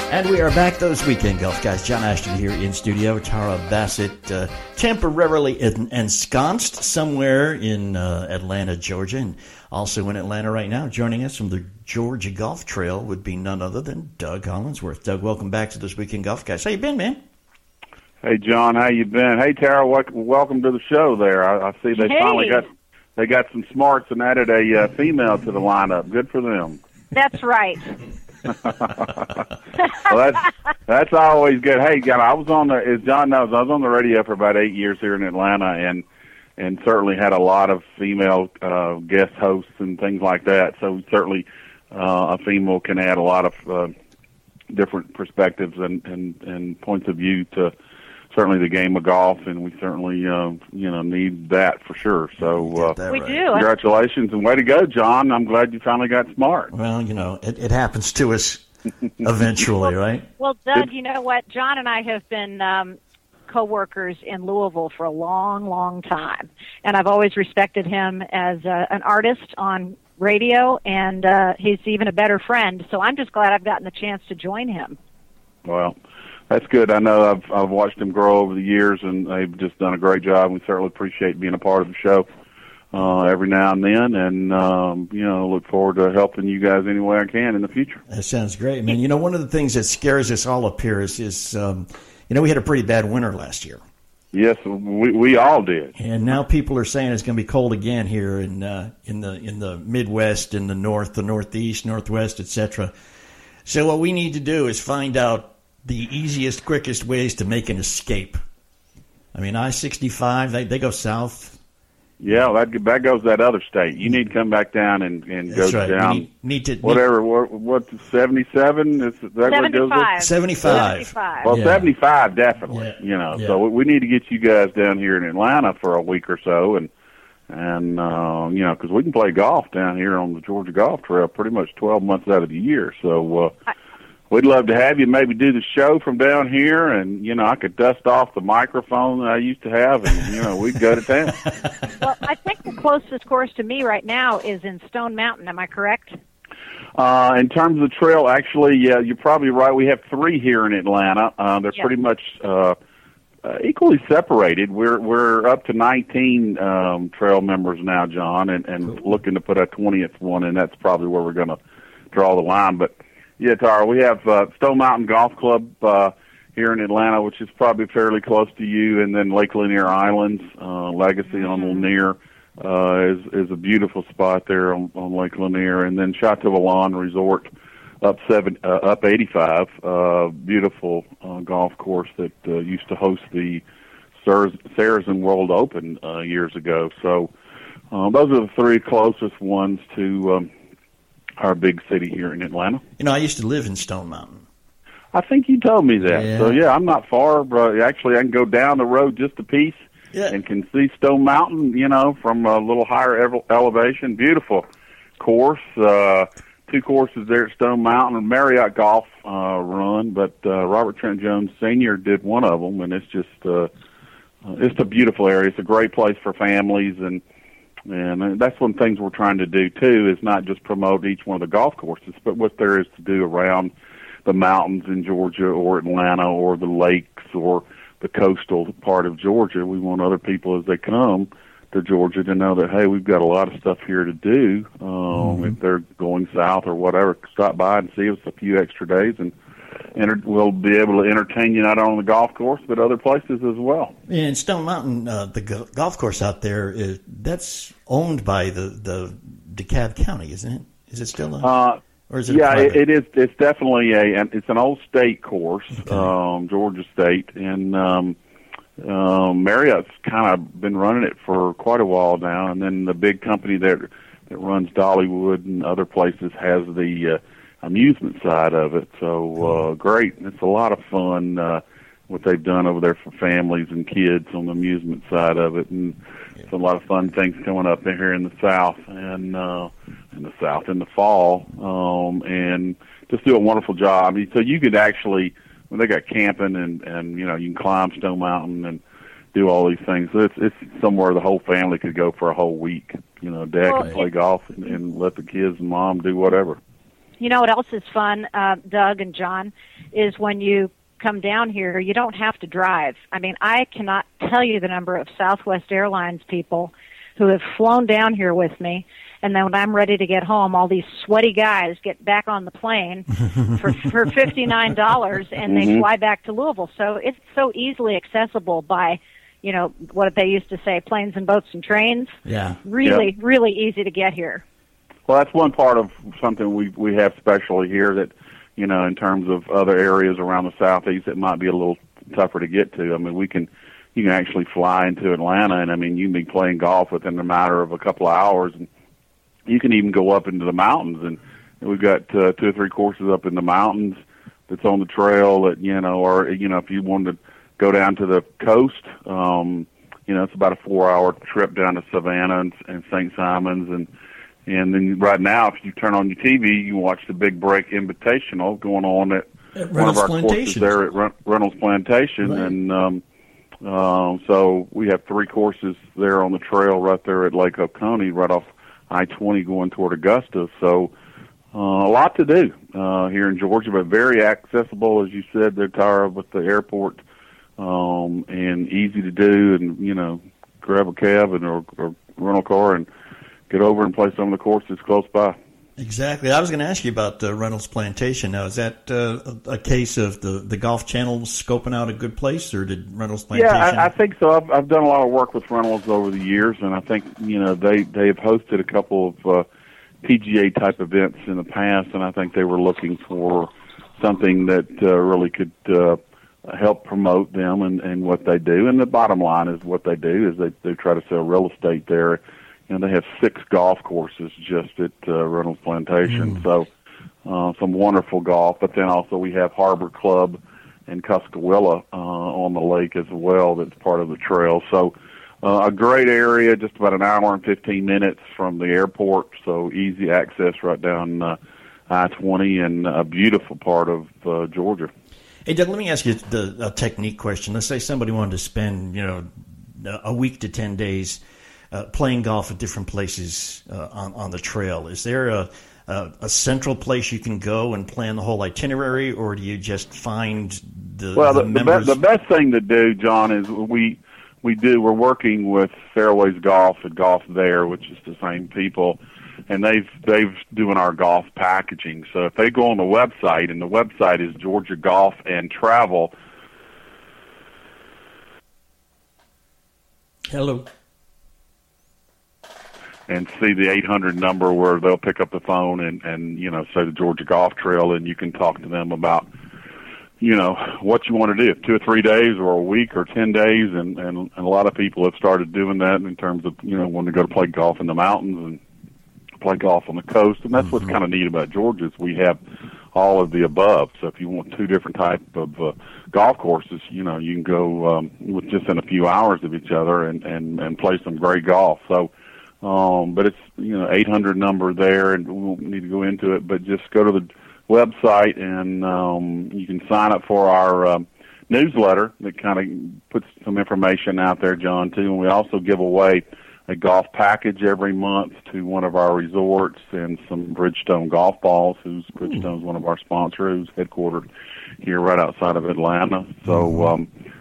And we are back, those weekend golf guys. John Ashton here in studio. Tara Bassett, temporarily ensconced somewhere in Atlanta, Georgia, and also in Atlanta right now. Joining us from the Georgia Golf Trail would be none other than Doug Hollingsworth. Doug, welcome back to this weekend golf guys. How you been, man? Hey, John, how you been? Hey, Tara, welcome to the show. There, I see they finally got some smarts and added a female to the lineup. Good for them. That's right. Well, that's always good. Hey, God, as John knows, I was on the radio for about 8 years here in Atlanta, and certainly had a lot of female guest hosts and things like that. So certainly, a female can add a lot of different perspectives and points of view to certainly the game of golf, and we certainly need that for sure. So we do. Congratulations and way to go, John. I'm glad you finally got smart. Well, it happens to us eventually, right? Well, Doug, you know what? John and I have been co-workers in Louisville for a long, long time, and I've always respected him as an artist on radio, and he's even a better friend. So I'm just glad I've gotten the chance to join him. Well, that's good. I know I've watched him grow over the years, and they've just done a great job. We certainly appreciate being a part of the show every now and then, and look forward to helping you guys any way I can in the future. That sounds great, man. One of the things that scares us all up here is we had a pretty bad winter last year. Yes, we all did. And now people are saying it's going to be cold again here in the Midwest, in the North, the Northeast, Northwest, etc. So what we need to do is find out the easiest, quickest ways to make an escape. I mean, I-65, they go south. Yeah, that goes that other state. You need to come back down and go down. What's 77? Is that 75. 75. Well, yeah. 75 definitely. Yeah. So we need to get you guys down here in Atlanta for a week or so, and because we can play golf down here on the Georgia Golf Trail pretty much 12 months out of the year. So we'd love to have you maybe do the show from down here, and, I could dust off the microphone that I used to have, and, we'd go to town. Well, I think the closest course to me right now is in Stone Mountain. Am I correct? In terms of the trail, actually, yeah, you're probably right. We have 3 here in Atlanta. They're pretty much equally separated. We're up to 19 trail members now, John, and looking to put a 20th one, and that's probably where we're going to draw the line. But yeah, Tara, we have Stone Mountain Golf Club here in Atlanta, which is probably fairly close to you, and then Lake Lanier Islands, Legacy on Lanier is a beautiful spot there on Lake Lanier, and then Chateau Alon Resort up 85, beautiful golf course that used to host the Saracen World Open years ago. So those are the 3 closest ones to our big city here in Atlanta. I used to live in Stone Mountain. I think you told me that. Yeah. So, yeah, I'm not far. But actually, I can go down the road just a piece and can see Stone Mountain, from a little higher elevation. Beautiful course. 2 courses there at Stone Mountain. Marriott Golf run, but Robert Trent Jones Sr. did one of them, and it's just it's a beautiful area. It's a great place for families, and that's one of the things we're trying to do, too, is not just promote each one of the golf courses, but what there is to do around the mountains in Georgia or Atlanta or the lakes or the coastal part of Georgia. We want other people as they come to Georgia to know that, hey, we've got a lot of stuff here to do. If they're going south or whatever, stop by and see us a few extra days, and we'll be able to entertain you not only on the golf course but other places as well. In Stone Mountain, the golf course out there, that's owned by the DeKalb County, isn't it? Is it still or is it? Yeah, it is. It's definitely it's an old state course, Georgia State, and Marriott's kind of been running it for quite a while now, and then the big company that runs Dollywood and other places has the amusement side of it. So great. It's a lot of fun what they've done over there for families and kids on the amusement side of it, and it's a lot of fun things coming up in here in the South and in the fall, and just do a wonderful job. I mean, so you could actually, when they got camping and you can climb Stone Mountain and do all these things. So it's somewhere the whole family could go for a whole week. Dad can play golf and let the kids and mom do whatever. You know what else is fun, Doug and John, is when you come down here, you don't have to drive. I mean, I cannot tell you the number of Southwest Airlines people who have flown down here with me, and then when I'm ready to get home, all these sweaty guys get back on the plane for $59, and they fly back to Louisville. So it's so easily accessible by, you know, what they used to say, planes and boats and trains. Yeah. Really easy to get here. Well, that's one part of something we have specially here that, you know, in terms of other areas around the Southeast, it might be a little tougher to get to. I mean, you can actually fly into Atlanta, and I mean, you can be playing golf within a matter of a couple of hours, and you can even go up into the mountains. And we've got 2 or 3 courses up in the mountains that's on the trail that, you know, or, you know, if you wanted to go down to the coast, you know, it's about a 4-hour trip down to Savannah and St. Simons, and then right now, if you turn on your TV, you watch the Big Break Invitational going on at one of our courses there at Reynolds Plantation, right. And so we have 3 courses there on the trail right there at Lake Oconee, right off I-20 going toward Augusta. So a lot to do here in Georgia, but very accessible, as you said there, Tara, with the airport, and easy to do, and, you know, grab a cab or rental car and get over and play some of the courses close by. Exactly. I was going to ask you about Reynolds Plantation. Now, is that a case of the Golf Channel scoping out a good place, or did Reynolds Plantation? Yeah, I think so. I've done a lot of work with Reynolds over the years, and I think, you know, they have hosted a couple of PGA type events in the past, and I think they were looking for something that really could help promote them and what they do. And the bottom line is what they do is they try to sell real estate there. And they have 6 golf courses just at Reynolds Plantation. So some wonderful golf. But then also we have Harbor Club and Cuscawilla on the lake as well that's part of the trail. So a great area, just about an hour and 15 minutes from the airport. So easy access right down I-20, and a beautiful part of Georgia. Hey, Doug, let me ask you a technique question. Let's say somebody wanted to spend, you know, a week to 10 days playing golf at different places on the trail. Is there a central place you can go and plan the whole itinerary, or do you just find the members? The best thing to do, John, is we're working with Fairways Golf at Golf There, which is the same people, and they've doing our golf packaging. So if they go on the website, and the website is Georgia Golf and Travel. Hello. And see the 800 number where they'll pick up the phone and you know, say the Georgia Golf Trail, and you can talk to them about, you know, what you want to do, 2 or 3 days or a week or 10 days. And a lot of people have started doing that in terms of, you know, wanting to go to play golf in the mountains and play golf on the coast. And that's what's kind of neat about Georgia is we have all of the above. So if you want 2 different type of golf courses, you know, you can go with just in a few hours of each other and play some great golf. So, but it's, you know, 800 number there, and we won't need to go into it, but just go to the website and you can sign up for our newsletter that kind of puts some information out there, John, too. And we also give away a golf package every month to one of our resorts and some Bridgestone golf balls, Bridgestone's one of our sponsors, who's headquartered here right outside of Atlanta. So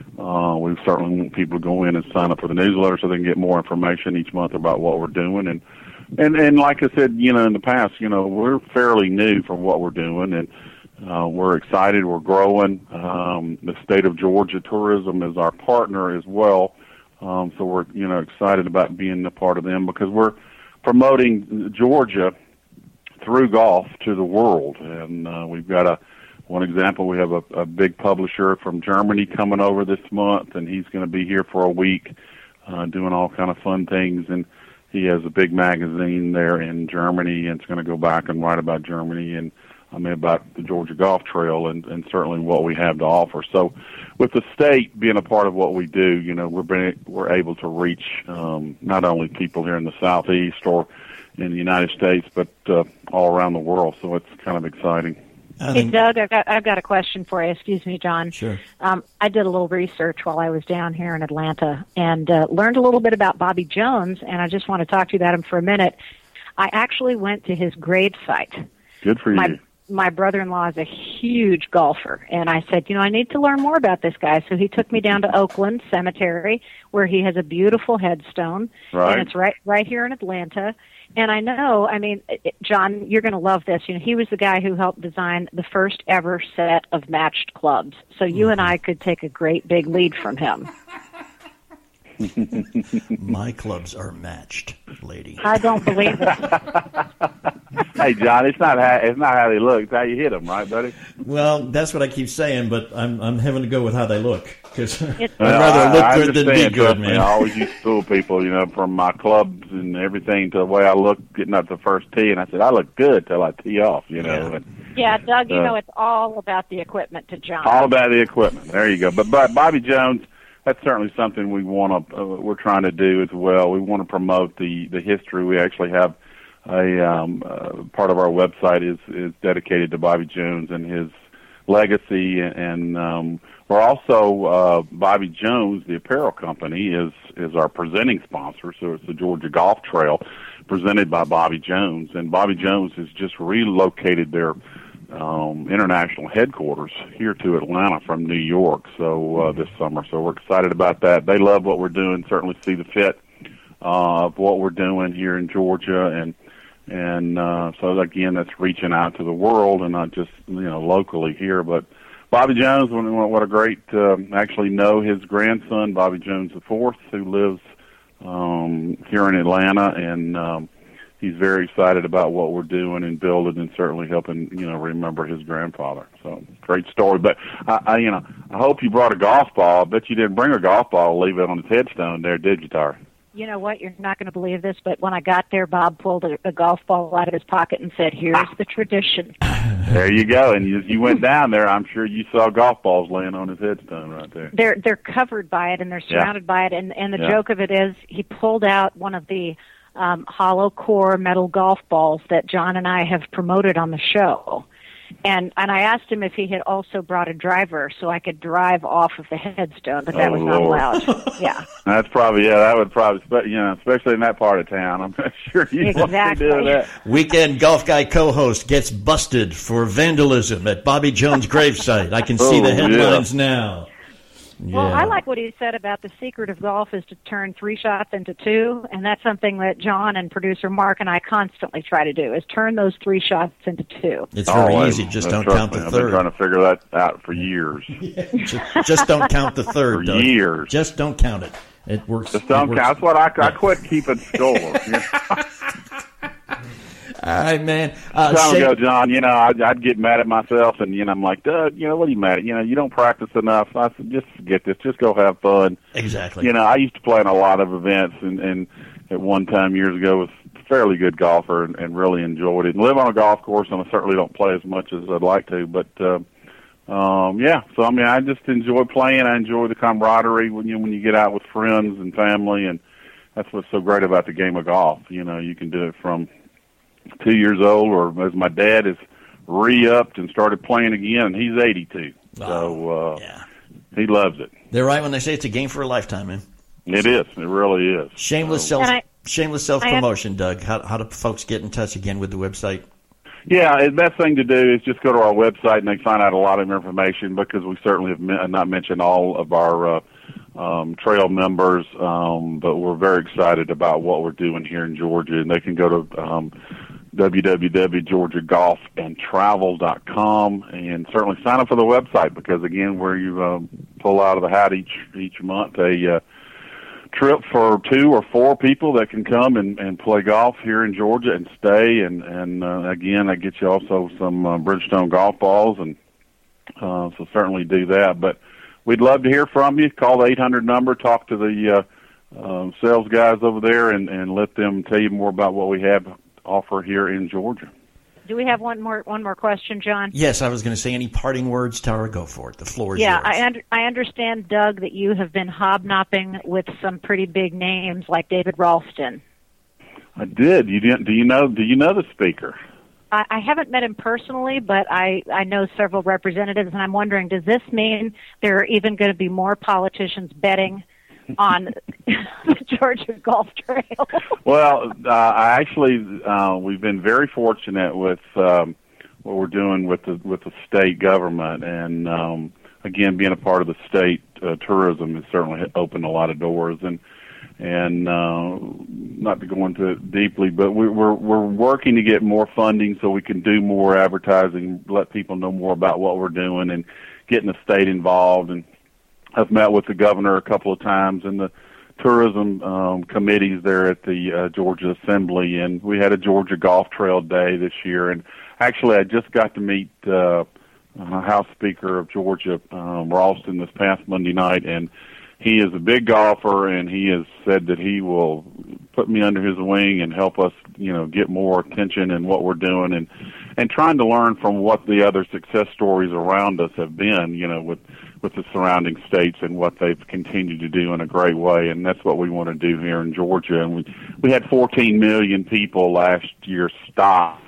we certainly want people to go in and sign up for the newsletter so they can get more information each month about what we're doing. And like I said, you know, in the past, you know, we're fairly new from what we're doing, and we're excited. We're growing. The state of Georgia Tourism is our partner as well. So we're, you know, excited about being a part of them because we're promoting Georgia through golf to the world. And we've got one example, we have a big publisher from Germany coming over this month, and he's going to be here for a week doing all kind of fun things. And he has a big magazine there in Germany, and it's going to go back and write about Germany and about the Georgia Golf Trail and certainly what we have to offer. So with the state being a part of what we do, you know, we're able to reach not only people here in the Southeast or in the United States, but all around the world. So it's kind of exciting. Hey, Doug, I've got a question for you. Excuse me, John. Sure. I did a little research while I was down here in Atlanta and learned a little bit about Bobby Jones, and I just want to talk to you about him for a minute. I actually went to his grave site. Good for you. my brother-in-law is a huge golfer, and I said, I need to learn more about this guy. So he took me down to Oakland Cemetery, where he has a beautiful headstone, and it's right here in Atlanta. And I know, John, you're going to love this. He was the guy who helped design the first ever set of matched clubs. So you and I could take a great big lead from him. My clubs are matched, lady. I don't believe it. Hey, John, it's not how they look. It's how you hit them, right, buddy? Well, that's what I keep saying, but I'm having to go with how they look because I'd rather look good than be good, man. I always used to fool people, from my clubs and everything to the way I look getting up the first tee, and I said I look good till I tee off, Yeah. Yeah, Doug, it's all about the equipment to John. All about the equipment. There you go. But Bobby Jones, that's certainly something we're trying to do as well. We want to promote the history. We actually have a part of our website is dedicated to Bobby Jones and his legacy, and we're also Bobby Jones, the apparel company, is our presenting sponsor. So it's the Georgia Golf Trail, presented by Bobby Jones, and Bobby Jones has just relocated their international headquarters here to Atlanta from New York. So this summer, so we're excited about that. They love what we're doing. Certainly see the fit of what we're doing here in Georgia, and so again, that's reaching out to the world and not just locally here. But Bobby Jones, what a great actually know his grandson Bobby Jones IV, who lives here in Atlanta, and he's very excited about what we're doing and building, and certainly helping remember his grandfather. So great story. But I hope you brought a golf ball. I bet you didn't bring a golf ball, leave it on his headstone there, did you, Tara? You know what? You're not going to believe this, but when I got there, Bob pulled a golf ball out of his pocket and said, "Here's the tradition." There you go. And you went down there. I'm sure you saw golf balls laying on his headstone right there. They're covered by it and they're surrounded by it. And the joke of it is, he pulled out one of the hollow core metal golf balls that John and I have promoted on the show. And I asked him if he had also brought a driver so I could drive off of the headstone, but that was not allowed. Yeah. That would probably, especially in that part of town. I'm not sure you want to do that. Weekend Golf Guy co-host gets busted for vandalism at Bobby Jones' gravesite. I can see the headlines now. Yeah. Well, I like what he said about the secret of golf is to turn 3 shots into 2, and that's something that John and producer Mark and I constantly try to do, is turn those 3 shots into 2. It's very easy. Just don't count the third. I've been trying to figure that out for years. just don't count the third, For years. Just don't count it. It works. Just don't count. That's what I quit keeping score. All right, man. Time ago, John, I'd get mad at myself, and, I'm like, Doug, what are you mad at? You don't practice enough. I said, just forget this. Just go have fun. Exactly. I used to play in a lot of events, and at one time years ago was a fairly good golfer and really enjoyed it. And live on a golf course, and I certainly don't play as much as I'd like to. But, So, I just enjoy playing. I enjoy the camaraderie when you get out with friends and family, and that's what's so great about the game of golf. You can do it from 2 years old, or as my dad is re-upped and started playing again. He's 82, so he loves it. They're right when they say it's a game for a lifetime, man. It is. It really is. Shameless self-promotion, Doug. How do folks get in touch again with the website? Yeah, the best thing to do is just go to our website and they find out a lot of information, because we certainly have not mentioned all of our trail members, but we're very excited about what we're doing here in Georgia, and they can go to www.georgiagolfandtravel.com and certainly sign up for the website, because again, where you pull out of the hat each month a trip for 2 or 4 people that can come and play golf here in Georgia and stay, and again, I get you also some Bridgestone golf balls, and so certainly do that. But we'd love to hear from you. Call the 800 number, talk to the sales guys over there, and let them tell you more about what we have to offer here in Georgia. Do we have one more question, John? Yes, I was going to say, any parting words, Tara? Go for it. The floor is yours. Yeah, I understand, Doug, that you have been hobnobbing with some pretty big names like David Ralston. I did. Do you know the speaker? I haven't met him personally, but I know several representatives, and I'm wondering, does this mean there are even going to be more politicians betting on the Georgia Golf Trail? Well, we've been very fortunate with we're doing with the state government, and again, being a part of the state tourism has certainly opened a lot of doors. And not to go into it deeply, but we're working to get more funding so we can do more advertising, let people know more about what we're doing, and getting the state involved. And I've met with the governor a couple of times and the tourism committees there at the Georgia Assembly, and we had a Georgia Golf Trail Day this year. And actually, I just got to meet House Speaker of Georgia, Ralston, this past Monday night, and he is a big golfer, and he has said that he will put me under his wing and help us, get more attention in what we're doing, and trying to learn from what the other success stories around us have been, with the surrounding states and what they've continued to do in a great way. And that's what we want to do here in Georgia. And we had 14 million people last year stop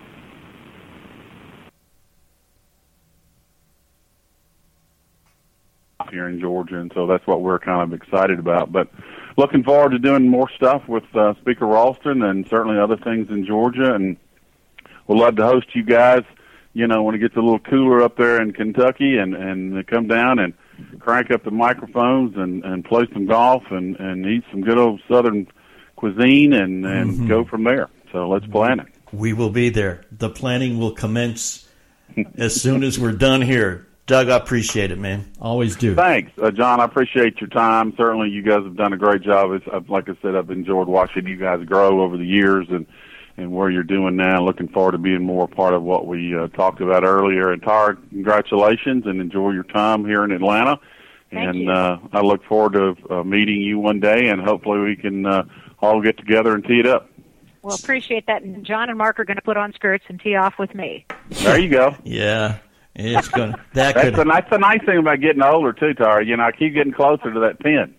here in Georgia, and so that's what we're kind of excited about. But looking forward to doing more stuff with Speaker Ralston and certainly other things in Georgia, and we'll love to host you guys, when it gets a little cooler up there in Kentucky, and come down and crank up the microphones and play some golf and eat some good old Southern cuisine and go from there. So let's plan it. We will be there. The planning will commence as soon as we're done here. Doug, I appreciate it, man. Always do. Thanks, John. I appreciate your time. Certainly, you guys have done a great job. Like I said, I've enjoyed watching you guys grow over the years and where you're doing now. Looking forward to being more a part of what we talked about earlier. And Tara, congratulations, and enjoy your time here in Atlanta. Thank you. I look forward to meeting you one day, and hopefully we can all get together and tee it up. Well, appreciate that. And John and Mark are going to put on skirts and tee off with me. There you go. Yeah. It's going. That's the nice thing about getting older too, Tara. I keep getting closer to that pin.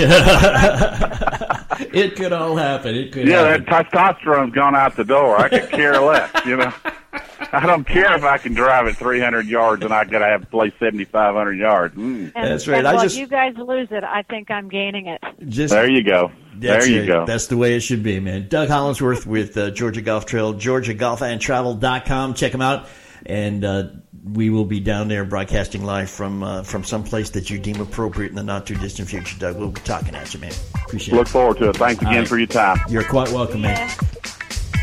It could all happen. It could. Yeah, happen. That testosterone's gone out the door. I could care less. I don't care if I can drive at 300 yards and I got to have to play 7,500 yards. That's right. And you guys lose it, I think I'm gaining it. There you go. There you go. That's the way it should be, man. Doug Hollingsworth with Georgia Golf Trail, GeorgiaGolfandTravel.com. Check him out. And we will be down there broadcasting live from some place that you deem appropriate in the not-too-distant future, Doug. We'll be talking at you, man. Appreciate it. Look forward to it. Thanks again for your time. You're quite welcome, man.